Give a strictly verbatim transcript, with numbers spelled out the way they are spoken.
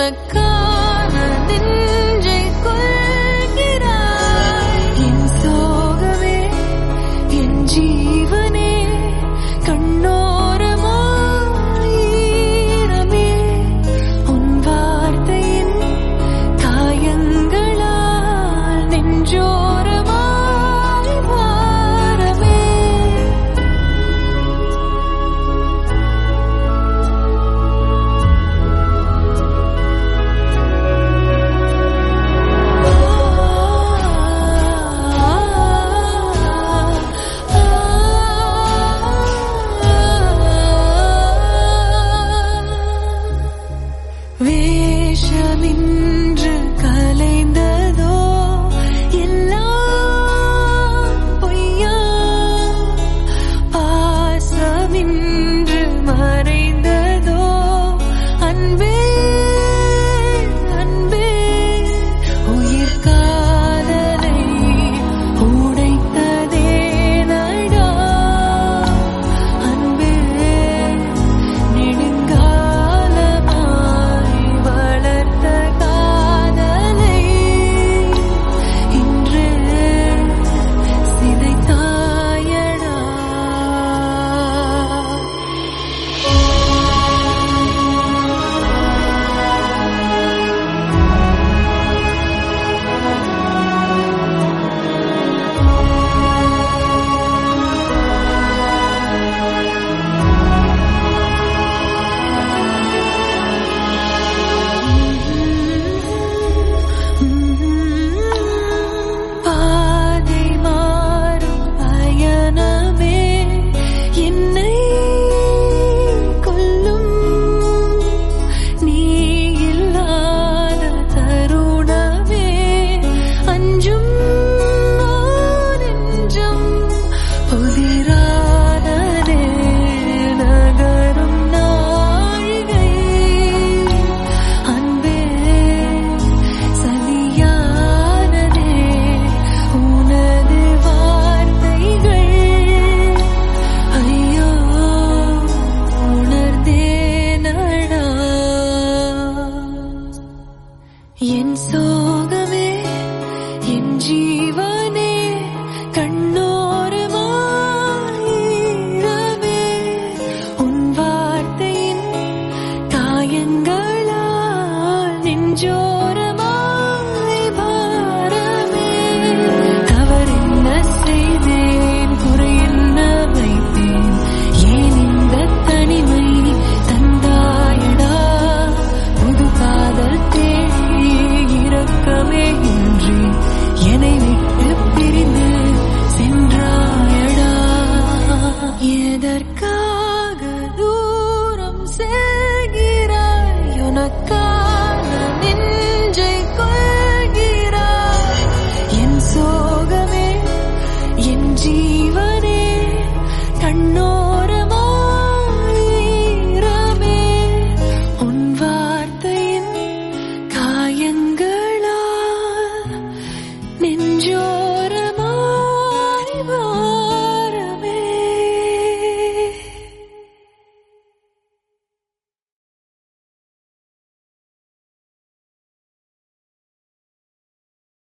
எனக்கான நெஞ்சை கொள்கிறாய். என் சோகமே என் ஜீவனே கண்ணோரமாயிரமே உன் வார்த்தையின் காயங்களால் நெஞ்சோரமாய் வாரமே. வேஷமின்று கலைந்ததோ எல்லாம் பொய்யா, பாசமின்று மறைந்ததோ அன்பே அன்பே. உயிர் காதலை உடைத்ததே நடா அன்பே. நெடுங்காலமாய் வளர்த்த காதலை இன்று சிதைத்தாயடா. பாதை மாறும் பயணமே என்னை கொல்லும். நீ இல்லாத தருணமே அஞ்சும் நெஞ்சம். புதிரானதே நகரும் நாழிகை அன்பே. சலியானதே உனது வார்த்தைகள். ஐயோ உணர்ந்தேனடா. என் சோகமே என் ஜீவனே கண்ணோரமாயிரமே உன் வார்த்தையின் காயங்களால் நெஞ்சோரமாய் பாரமே. தவறென்ன செய்தேன், குறையென்ன வைத்தேன், ஏன் இந்த தனிமை தந்தாயடா. புது காதல் தேடி இரக்கமே இன்றி என்னை விட்டு பிரிந்து சென்றாயடா. எதற்கா